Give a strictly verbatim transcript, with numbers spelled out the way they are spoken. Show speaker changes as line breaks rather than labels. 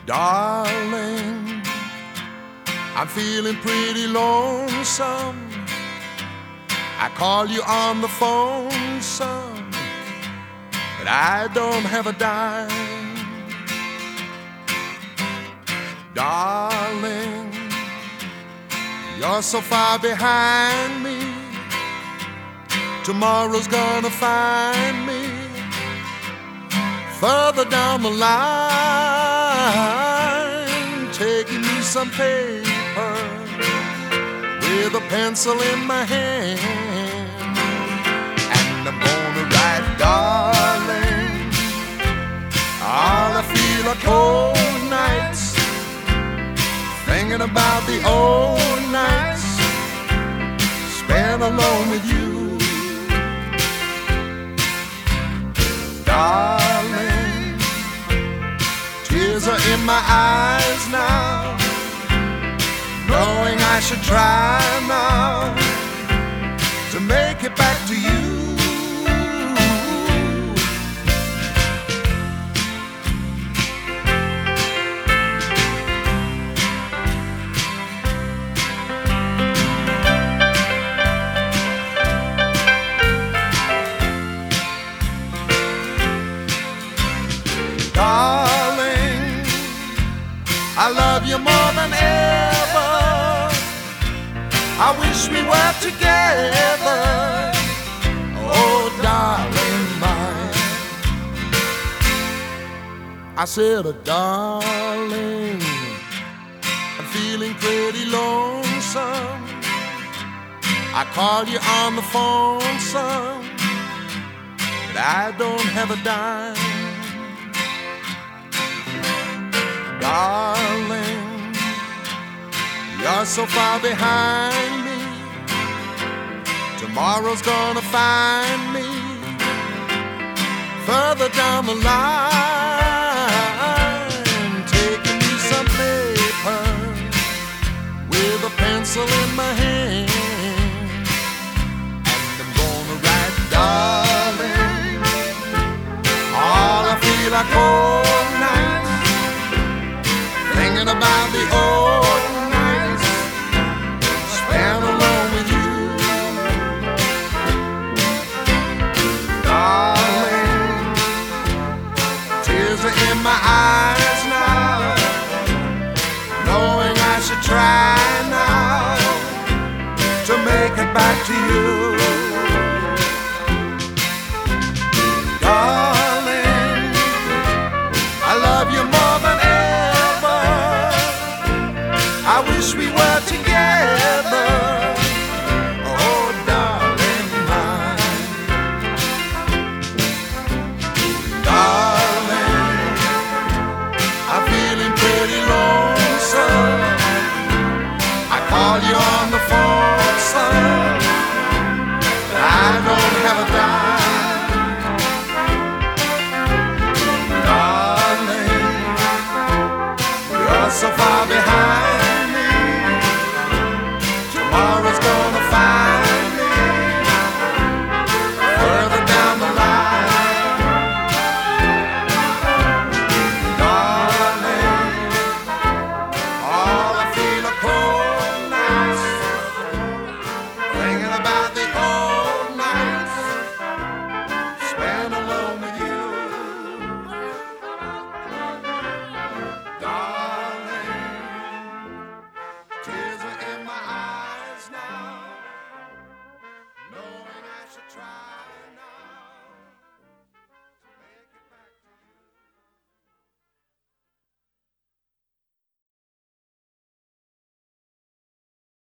Darling, I'm feeling pretty lonesome. I call you on the phone, son, but I don't have a dime. Darling, you're so far behind me. Tomorrow's gonna find me further down the line, taking me some paper with a pencil in my hand, and I'm gonna write, darling, all I feel are cold nights, thinking about the old nights spent alone with you. Darling, tears are in my eyes now, knowing I should try now to make it back to you. Darling, I love you more than ever. I wish we were together. Oh, darling mine. I said, oh, darling, I'm feeling pretty lonesome. I call you on the phone, son, but I don't have a dime. Darling, you're so far behind me. Tomorrow's gonna find me further down the line, taking me some paper with a pencil in my hand, and I'm gonna write, darling, all I feel are cold nights, thinking about the old nights spent alone with you. Darling, tears are in my eyes now, knowing I should try now to make it back to you.